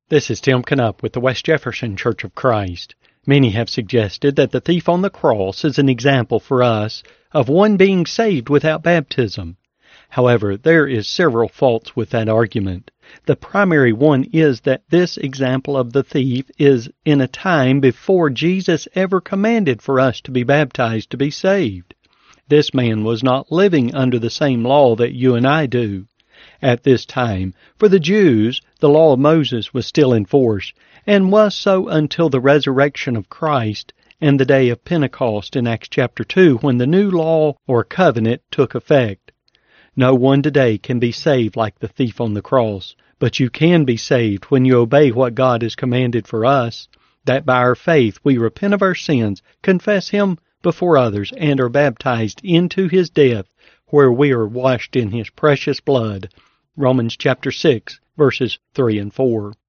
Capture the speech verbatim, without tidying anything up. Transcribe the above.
This is Tim Canup with the West Jefferson Church of Christ. Many have suggested that the thief on the cross is an example for us of one being saved without baptism. However, there is several faults with that argument. The primary one is that this example of the thief is in a time before Jesus ever commanded for us to be baptized to be saved. This man was not living under the same law that you and I do. At this time, for the Jews, the law of Moses was still in force, and was so until the resurrection of Christ and the day of Pentecost in Acts chapter two, when the new law or covenant took effect. No one today can be saved like the thief on the cross, but you can be saved when you obey what God has commanded for us, that by our faith we repent of our sins, confess Him before others, and are baptized into His death, where we are washed in His precious blood. Romans chapter six, verses three and four.